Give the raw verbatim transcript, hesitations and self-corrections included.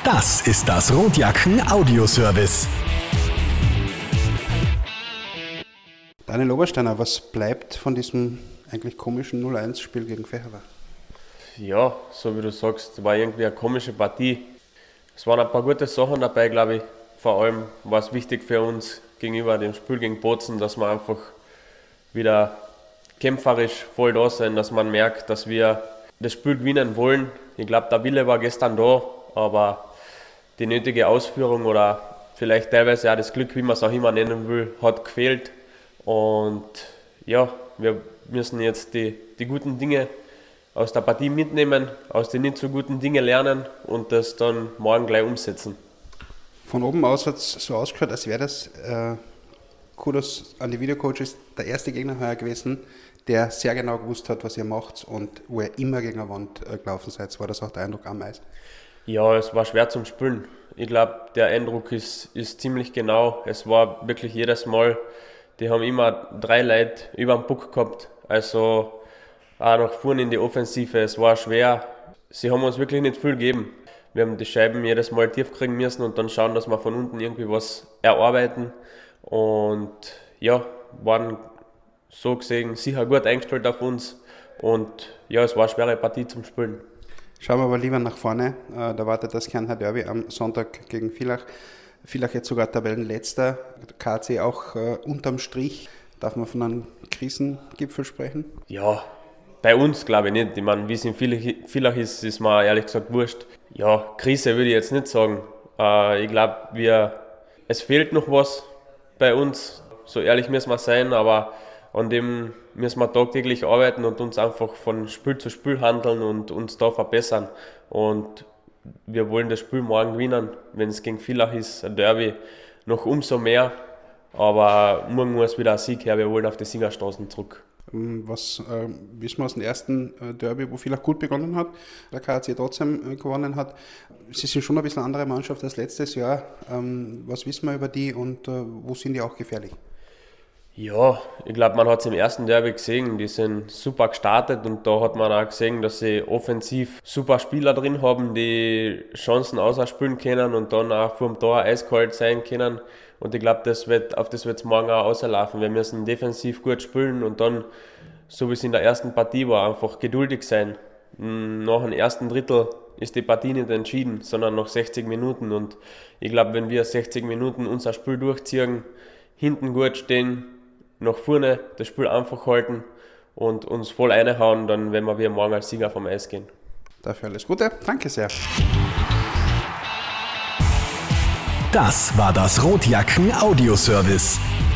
Das ist das Rotjacken Audioservice. Daniel Obersteiner, was bleibt von diesem eigentlich komischen null eins Spiel gegen Fehervar? Ja, so wie du sagst, war irgendwie eine komische Partie. Es waren ein paar gute Sachen dabei, glaube ich. Vor allem war es wichtig für uns gegenüber dem Spiel gegen Bozen, dass wir einfach wieder kämpferisch voll da sind, dass man merkt, dass wir das Spiel gewinnen wollen. Ich glaube, der Wille war gestern da, aber die nötige Ausführung oder vielleicht teilweise auch das Glück, wie man es auch immer nennen will, hat gefehlt. Und ja, wir müssen jetzt die, die guten Dinge aus der Partie mitnehmen, aus den nicht so guten Dingen lernen und das dann morgen gleich umsetzen. Von oben aus hat es so ausgeschaut, als wäre das, äh, Kudos an die Videocoaches, der erste Gegner heuer gewesen, der sehr genau gewusst hat, was ihr macht und wo ihr immer gegen eine Wand äh, gelaufen seid. War das auch der Eindruck am Eis? Ja, es war schwer zum Spielen. Ich glaube, der Eindruck ist, ist ziemlich genau. Es war wirklich jedes Mal, die haben immer drei Leute über den Puck gehabt. Also auch nach vorne in die Offensive, es war schwer. Sie haben uns wirklich nicht viel gegeben. Wir haben die Scheiben jedes Mal tief kriegen müssen und dann schauen, dass wir von unten irgendwie was erarbeiten. Und ja, waren so gesehen sicher gut eingestellt auf uns. Und ja, es war eine schwere Partie zum Spielen. Schauen wir aber lieber nach vorne. Da wartet das Kärntner Derby am Sonntag gegen Villach. Villach jetzt sogar Tabellenletzter, K C auch äh, unterm Strich. Darf man von einem Krisengipfel sprechen? Ja, bei uns glaube ich nicht. Ich meine, wie es in Villach ist, ist mir ehrlich gesagt wurscht. Ja, Krise würde ich jetzt nicht sagen. Äh, ich glaube, wir, es fehlt noch was bei uns. So ehrlich müssen wir sein, aber an dem müssen wir tagtäglich arbeiten und uns einfach von Spiel zu Spiel handeln und uns da verbessern. Und wir wollen das Spiel morgen gewinnen, wenn es gegen Villach ist, ein Derby, noch umso mehr. Aber morgen muss wieder ein Sieg her, wir wollen auf die Siegerstraßen zurück. Was äh, wissen wir aus dem ersten äh, Derby, wo Villach gut begonnen hat, der K C trotzdem äh, gewonnen hat. Sie sind schon ein bisschen eine andere Mannschaft als letztes Jahr. Ähm, was wissen wir über die und äh, wo sind die auch gefährlich? Ja, ich glaube, man hat es im ersten Derby gesehen, die sind super gestartet und da hat man auch gesehen, dass sie offensiv super Spieler drin haben, die Chancen ausspielen können und dann auch vor dem Tor eiskalt sein können. Und ich glaube, das wird, auf das wird es morgen auch auslaufen. Wir müssen defensiv gut spielen und dann, so wie es in der ersten Partie war, einfach geduldig sein. Nach dem ersten Drittel ist die Partie nicht entschieden, sondern nach sechzig Minuten. Und ich glaube, wenn wir sechzig Minuten unser Spiel durchziehen, hinten gut stehen, nach vorne das Spiel einfach halten und uns voll reinhauen, dann werden wir morgen als Sieger vom Eis gehen. Dafür alles Gute. Danke sehr. Das war das Rotjacken Audioservice.